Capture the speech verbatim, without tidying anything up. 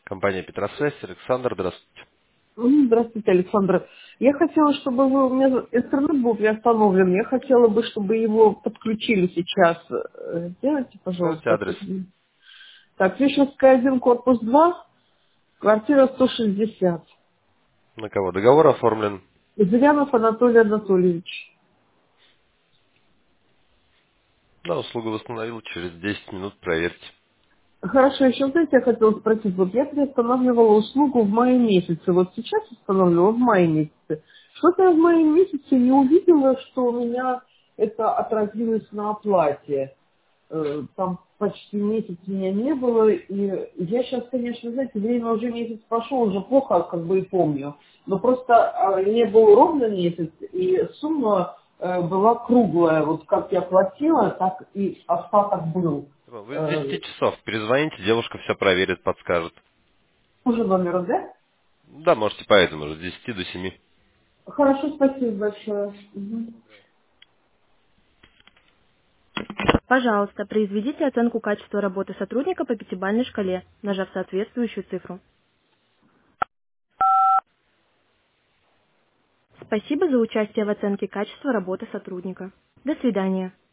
Компания Петросвязь, Александр, здравствуйте. М, Здравствуйте, Александр. Я хотела, чтобы вы... У меня интернет был приостановлен. Я хотела бы, чтобы его подключили сейчас. Э, Сделайте, Скажите пожалуйста. адрес. подключи. Так, Вишенская один, корпус два, квартира сто шестьдесят. На кого? Договор оформлен. Зырянов Анатолий Анатольевич. Да, услугу восстановил, через десять минут проверьте. Хорошо, еще, знаете, я хотела спросить. Вот я приостанавливала услугу в мае месяце. Вот сейчас устанавливала в мае месяце. Что-то я в мае месяце не увидела, что у меня это отразилось на оплате. Э, там почти месяц меня не было, и я сейчас, конечно, знаете, время уже месяц прошел, уже плохо как бы и помню, но просто а, не был ровно месяц, и сумма э, была круглая, вот как я платила, так и остаток был. Вы с Э, десяти часов перезвоните, девушка все проверит, подскажет. уже номер, да? Да, можете поэтому же, с десяти до семи. Хорошо, спасибо большое. Мгм. Пожалуйста, произведите оценку качества работы сотрудника по пятибалльной шкале, нажав соответствующую цифру. Спасибо за участие в оценке качества работы сотрудника. До свидания.